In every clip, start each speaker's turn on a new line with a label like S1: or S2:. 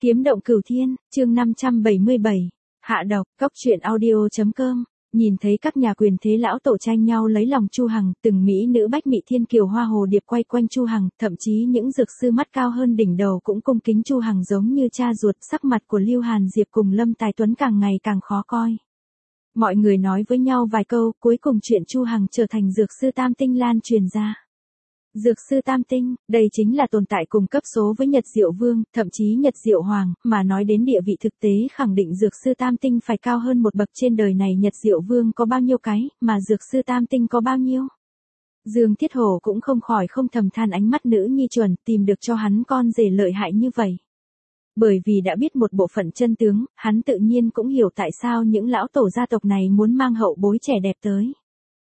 S1: Kiếm động cửu thiên, chương 577. Hạ độc, cóc truyện audio.com. Nhìn thấy các nhà quyền thế lão tổ tranh nhau lấy lòng Chu Hằng, từng mỹ nữ bách mị thiên kiều hoa hồ điệp quay quanh Chu Hằng, thậm chí những dược sư mắt cao hơn đỉnh đầu cũng cung kính Chu Hằng giống như cha ruột. Sắc mặt của Lưu Hàn Diệp cùng Lâm Tài Tuấn càng ngày càng khó coi. Mọi người nói với nhau vài câu, cuối cùng chuyện Chu Hằng trở thành dược sư tam tinh lan truyền ra. Dược sư tam tinh, đây chính là tồn tại cùng cấp số với Nhật Diệu Vương, thậm chí Nhật Diệu Hoàng, mà nói đến địa vị thực tế khẳng định dược sư tam tinh phải cao hơn một bậc. Trên đời này Nhật Diệu Vương có bao nhiêu cái, mà dược sư tam tinh có bao nhiêu. Dương Thiết Hổ cũng không khỏi không thầm than ánh mắt nữ nhi chuẩn, tìm được cho hắn con rể lợi hại như vậy. Bởi vì đã biết một bộ phận chân tướng, hắn tự nhiên cũng hiểu tại sao những lão tổ gia tộc này muốn mang hậu bối trẻ đẹp tới.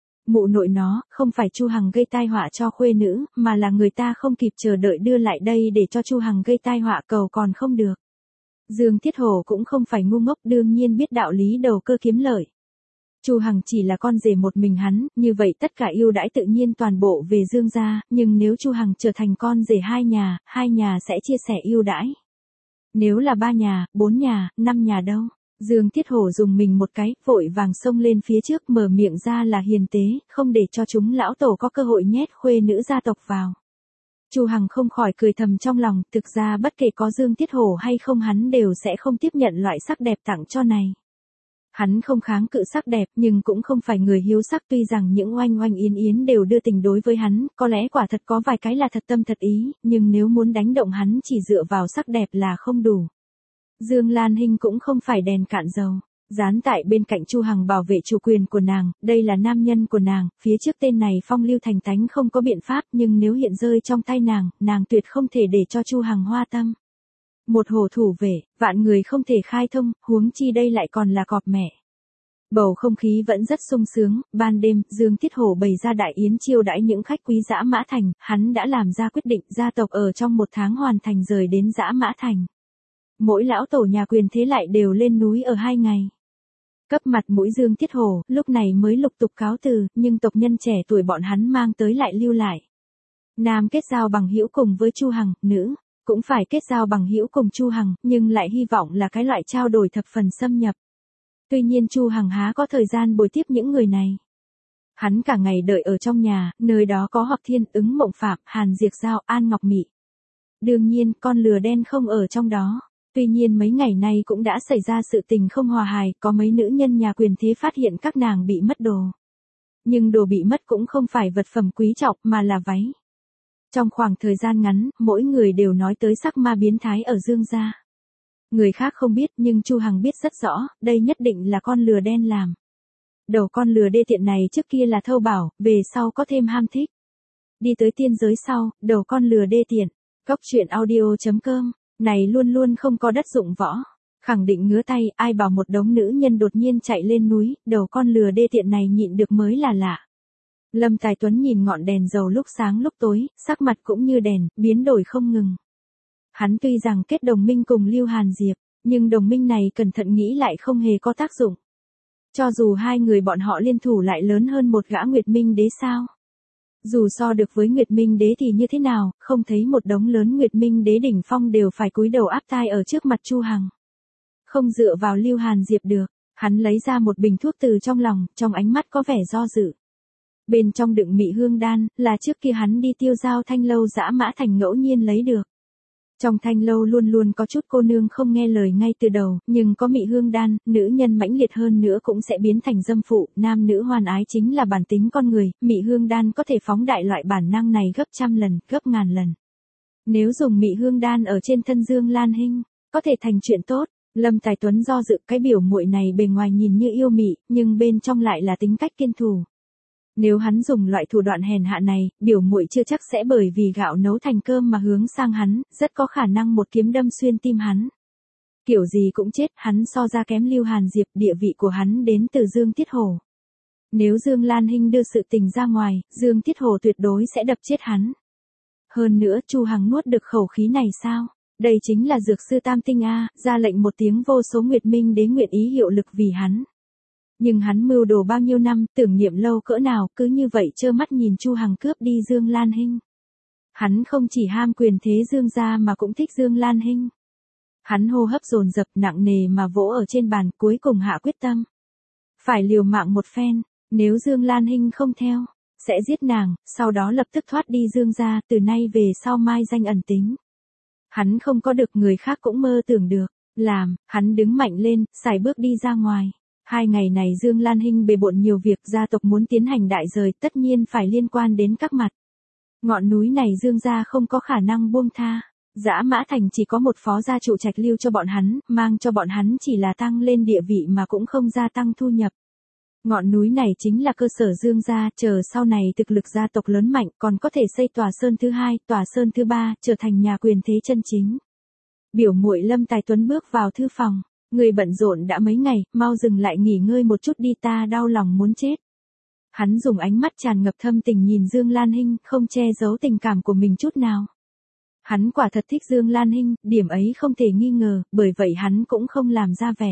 S1: Mụ nội nó, không phải Chu Hằng gây tai họa cho khuê nữ, mà là người ta không kịp chờ đợi đưa lại đây để cho Chu Hằng gây tai họa, cầu còn không được. Dương Thiết Hổ cũng không phải ngu ngốc, đương nhiên biết đạo lý đầu cơ kiếm lợi. Chu Hằng chỉ là con rể một mình hắn, như vậy tất cả ưu đãi tự nhiên toàn bộ về Dương gia, nhưng nếu Chu Hằng trở thành con rể hai nhà sẽ chia sẻ ưu đãi. Nếu là 3 nhà, 4 nhà, 5 nhà đâu? Dương Thiết Hổ dùng mình một cái, vội vàng xông lên phía trước, mở miệng ra là hiền tế, không để cho chúng lão tổ có cơ hội nhét khuê nữ gia tộc vào. Chu Hằng không khỏi cười thầm trong lòng, thực ra bất kể có Dương Thiết Hổ hay không hắn đều sẽ không tiếp nhận loại sắc đẹp tặng cho này. Hắn không kháng cự sắc đẹp, nhưng cũng không phải người hiếu sắc, tuy rằng những oanh oanh yến yến đều đưa tình đối với hắn, có lẽ quả thật có vài cái là thật tâm thật ý, nhưng nếu muốn đánh động hắn chỉ dựa vào sắc đẹp là không đủ. Dương Lan Hinh cũng không phải đèn cạn dầu, dán tại bên cạnh Chu Hằng bảo vệ chủ quyền của nàng, đây là nam nhân của nàng, phía trước tên này phong lưu thành tánh không có biện pháp, nhưng nếu hiện rơi trong tay nàng tuyệt không thể để cho Chu Hằng hoa tâm. Một hồ thủ vệ, vạn người không thể khai thông, huống chi đây lại còn là cọp mẹ. Bầu không khí vẫn rất sung sướng, ban đêm, Dương Thiết Hổ bày ra đại yến chiêu đãi những khách quý Dã Mã Thành, hắn đã làm ra quyết định gia tộc ở trong 1 tháng hoàn thành rời đến Dã Mã Thành. Mỗi lão tổ nhà quyền thế lại đều lên núi ở 2 ngày. Cấp mặt mũi Dương Thiết Hổ, lúc này mới lục tục cáo từ, nhưng tộc nhân trẻ tuổi bọn hắn mang tới lại lưu lại. Nam kết giao bằng hữu cùng với Chu Hằng, nữ cũng phải kết giao bằng hữu cùng Chu Hằng, nhưng lại hy vọng là cái loại trao đổi thập phần xâm nhập. Tuy nhiên Chu Hằng há có thời gian bồi tiếp những người này. Hắn cả ngày đợi ở trong nhà, nơi đó có Hợp Thiên, Ứng Mộng Phạm, Hàn Diệp Giao, An Ngọc Mị. Đương nhiên, con lừa đen không ở trong đó. Tuy nhiên mấy ngày nay cũng đã xảy ra sự tình không hòa hài, có mấy nữ nhân nhà quyền thế phát hiện các nàng bị mất đồ. Nhưng đồ bị mất cũng không phải vật phẩm quý trọng mà là váy. Trong khoảng thời gian ngắn, mỗi người đều nói tới sắc ma biến thái ở Dương gia. Người khác không biết nhưng Chu Hằng biết rất rõ, đây nhất định là con lừa đen làm. Đầu con lừa đê tiện này trước kia là thâu bảo, về sau có thêm ham thích. Đi tới tiên giới sau, đầu con lừa đê tiện. Cóc truyện audio.com. Này luôn luôn không có đất dụng võ. Khẳng định ngứa tay, ai bảo một đống nữ nhân đột nhiên chạy lên núi, đầu con lừa đê tiện này nhịn được mới là lạ. Lâm Tài Tuấn nhìn ngọn đèn dầu lúc sáng lúc tối, sắc mặt cũng như đèn, biến đổi không ngừng. Hắn tuy rằng kết đồng minh cùng Lưu Hàn Diệp, nhưng đồng minh này cẩn thận nghĩ lại không hề có tác dụng. Cho dù hai người bọn họ liên thủ lại lớn hơn một gã Nguyệt Minh Đế sao? Dù so được với Nguyệt Minh Đế thì như thế nào, không thấy một đống lớn Nguyệt Minh Đế đỉnh phong đều phải cúi đầu áp tai ở trước mặt Chu Hằng. Không dựa vào Lưu Hàn Diệp được, hắn lấy ra một bình thuốc từ trong lòng, trong ánh mắt có vẻ do dự. Bên trong đựng mị hương đan, là trước kia hắn đi tiêu giao thanh lâu Dã Mã Thành ngẫu nhiên lấy được. Trong thanh lâu luôn luôn có chút cô nương không nghe lời ngay từ đầu, nhưng có mị hương đan, nữ nhân mãnh liệt hơn nữa cũng sẽ biến thành dâm phụ, nam nữ hoan ái chính là bản tính con người, mị hương đan có thể phóng đại loại bản năng này gấp trăm lần, gấp ngàn lần. Nếu dùng mị hương đan ở trên thân Dương Lan Hinh, có thể thành chuyện tốt. Lâm Tài Tuấn do dự, cái biểu muội này bề ngoài nhìn như yêu mị, nhưng bên trong lại là tính cách kiên thù. Nếu hắn dùng loại thủ đoạn hèn hạ này, biểu muội chưa chắc sẽ bởi vì gạo nấu thành cơm mà hướng sang hắn, rất có khả năng một kiếm đâm xuyên tim hắn. Kiểu gì cũng chết, hắn so ra kém Lưu Hàn Diệp, địa vị của hắn đến từ Dương Thiết Hổ. Nếu Dương Lan Hinh đưa sự tình ra ngoài, Dương Thiết Hổ tuyệt đối sẽ đập chết hắn. Hơn nữa, Chu Hằng nuốt được khẩu khí này sao? Đây chính là dược sư tam tinh A, ra lệnh một tiếng vô số Nguyệt Minh Đế nguyện ý hiệu lực vì hắn. Nhưng hắn mưu đồ bao nhiêu năm, tưởng niệm lâu cỡ nào, cứ như vậy trơ mắt nhìn Chu Hằng cướp đi Dương Lan Hinh. Hắn không chỉ ham quyền thế Dương gia mà cũng thích Dương Lan Hinh. Hắn hô hấp dồn dập nặng nề mà vỗ ở trên bàn, cuối cùng hạ quyết tâm. Phải liều mạng một phen, nếu Dương Lan Hinh không theo, sẽ giết nàng, sau đó lập tức thoát đi Dương gia, từ nay về sau mai danh ẩn tính. Hắn không có được người khác cũng mơ tưởng được, làm, hắn đứng mạnh lên, sải bước đi ra ngoài. 2 ngày này Dương Lan Hinh bề bộn nhiều việc, gia tộc muốn tiến hành đại dời, tất nhiên phải liên quan đến các mặt. Ngọn núi này Dương gia không có khả năng buông tha. Dã Mã Thành chỉ có một phó gia chủ trạch lưu cho bọn hắn, mang cho bọn hắn chỉ là tăng lên địa vị mà cũng không gia tăng thu nhập. Ngọn núi này chính là cơ sở Dương gia, chờ sau này thực lực gia tộc lớn mạnh còn có thể xây tòa sơn thứ 2, tòa sơn thứ 3, trở thành nhà quyền thế chân chính. Biểu muội Lâm Tài Tuấn bước vào thư phòng, người bận rộn đã mấy ngày, mau dừng lại nghỉ ngơi một chút đi, ta đau lòng muốn chết. Hắn dùng ánh mắt tràn ngập thâm tình nhìn Dương Lan Hinh, không che giấu tình cảm của mình chút nào. Hắn quả thật thích Dương Lan Hinh, điểm ấy không thể nghi ngờ, bởi vậy hắn cũng không làm ra vẻ.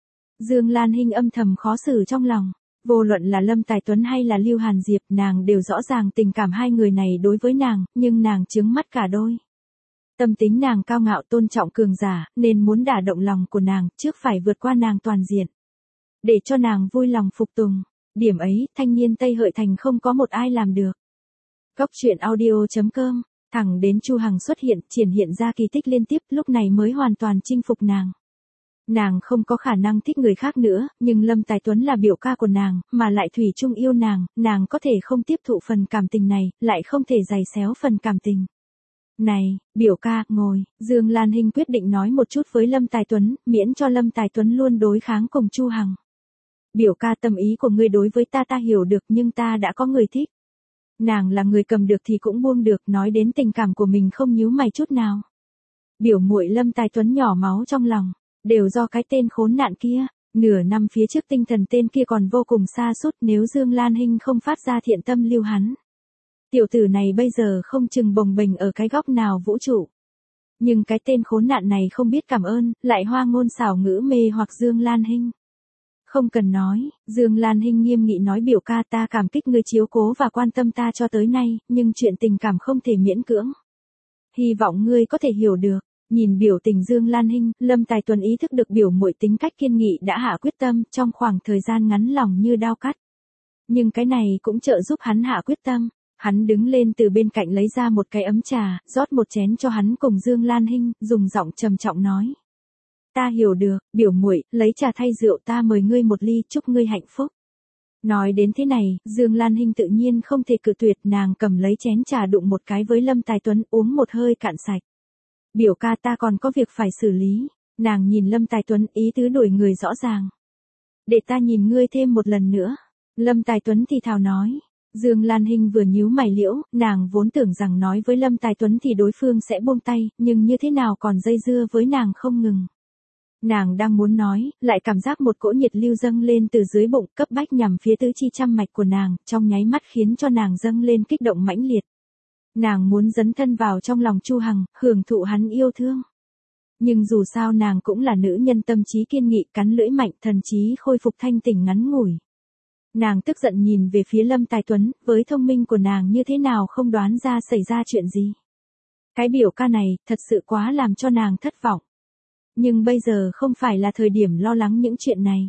S1: Dương Lan Hinh âm thầm khó xử trong lòng, vô luận là Lâm Tài Tuấn hay là Lưu Hàn Diệp, nàng đều rõ ràng tình cảm hai người này đối với nàng, nhưng nàng trướng mắt cả đôi. Tâm tính nàng cao ngạo tôn trọng cường giả, nên muốn đả động lòng của nàng, trước phải vượt qua nàng toàn diện. Để cho nàng vui lòng phục tùng, điểm ấy, thanh niên Tây Hợi Thành không có một ai làm được. Góc truyện audio.com, thẳng đến Chu Hằng xuất hiện, triển hiện ra kỳ tích liên tiếp, lúc này mới hoàn toàn chinh phục nàng. Nàng không có khả năng thích người khác nữa, nhưng Lâm Tài Tuấn là biểu ca của nàng, mà lại thủy chung yêu nàng có thể không tiếp thụ phần cảm tình này, lại không thể giày xéo phần cảm tình. Này, biểu ca, ngồi, Dương Lan Hinh quyết định nói một chút với Lâm Tài Tuấn, miễn cho Lâm Tài Tuấn luôn đối kháng cùng Chu Hằng. Biểu ca, tâm ý của ngươi đối với ta hiểu được, nhưng ta đã có người thích. Nàng là người cầm được thì cũng buông được, nói đến tình cảm của mình không nhíu mày chút nào. Biểu muội Lâm Tài Tuấn nhỏ máu trong lòng, đều do cái tên khốn nạn kia. Nửa năm phía trước tinh thần tên kia còn vô cùng xa sút, nếu Dương Lan Hinh không phát ra thiện tâm lưu hắn. Tiểu tử này bây giờ không chừng bồng bềnh ở cái góc nào vũ trụ. Nhưng cái tên khốn nạn này không biết cảm ơn, lại hoa ngôn xảo ngữ mê hoặc Dương Lan Hinh. Không cần nói, Dương Lan Hinh nghiêm nghị nói, biểu ca, ta cảm kích ngươi chiếu cố và quan tâm ta cho tới nay, nhưng chuyện tình cảm không thể miễn cưỡng. Hy vọng ngươi có thể hiểu được. Nhìn biểu tình Dương Lan Hinh, Lâm Tài Tuấn ý thức được biểu muội tính cách kiên nghị đã hạ quyết tâm, trong khoảng thời gian ngắn lòng như đao cắt. Nhưng cái này cũng trợ giúp hắn hạ quyết tâm. Hắn đứng lên từ bên cạnh lấy ra một cái ấm trà, rót một chén cho hắn cùng Dương Lan Hinh, dùng giọng trầm trọng nói. Ta hiểu được, biểu muội, lấy trà thay rượu, ta mời ngươi một ly, chúc ngươi hạnh phúc. Nói đến thế này, Dương Lan Hinh tự nhiên không thể cự tuyệt, nàng cầm lấy chén trà đụng một cái với Lâm Tài Tuấn, uống một hơi cạn sạch. Biểu ca, ta còn có việc phải xử lý. Nàng nhìn Lâm Tài Tuấn, ý tứ đổi người rõ ràng. Để ta nhìn ngươi thêm một lần nữa. Lâm Tài Tuấn thì thào nói. Dương Lan Hinh vừa nhíu mày liễu, nàng vốn tưởng rằng nói với Lâm Tài Tuấn thì đối phương sẽ buông tay, nhưng như thế nào còn dây dưa với nàng không ngừng. Nàng đang muốn nói, lại cảm giác một cỗ nhiệt lưu dâng lên từ dưới bụng, cấp bách nhằm phía tứ chi trăm mạch của nàng, trong nháy mắt khiến cho nàng dâng lên kích động mãnh liệt. Nàng muốn dấn thân vào trong lòng Chu Hằng, hưởng thụ hắn yêu thương. Nhưng dù sao nàng cũng là nữ nhân tâm trí kiên nghị, cắn lưỡi mạnh, thần trí khôi phục thanh tỉnh ngắn ngủi. Nàng tức giận nhìn về phía Lâm Tài Tuấn, với thông minh của nàng như thế nào không đoán ra xảy ra chuyện gì. Cái biểu ca này, thật sự quá làm cho nàng thất vọng. Nhưng bây giờ không phải là thời điểm lo lắng những chuyện này.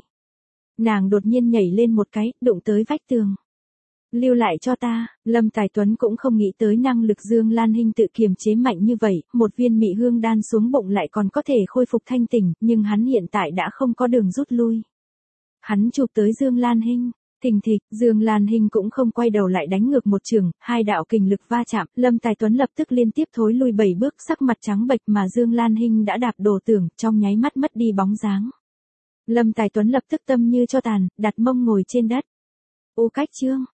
S1: Nàng đột nhiên nhảy lên một cái, đụng tới vách tường. Lưu lại cho ta, Lâm Tài Tuấn cũng không nghĩ tới năng lực Dương Lan Hinh tự kiềm chế mạnh như vậy, một viên mị hương đan xuống bụng lại còn có thể khôi phục thanh tỉnh, nhưng hắn hiện tại đã không có đường rút lui. Hắn chụp tới Dương Lan Hinh, thình thịch, Dương Lan Hinh cũng không quay đầu lại đánh ngược một chưởng, hai đạo kình lực va chạm, Lâm Tài Tuấn lập tức liên tiếp thối lui 7 bước, sắc mặt trắng bệch mà Dương Lan Hinh đã đạp đổ tưởng, trong nháy mắt mất đi bóng dáng. Lâm Tài Tuấn lập tức tâm như cho tàn, đặt mông ngồi trên đất. Ô cách chương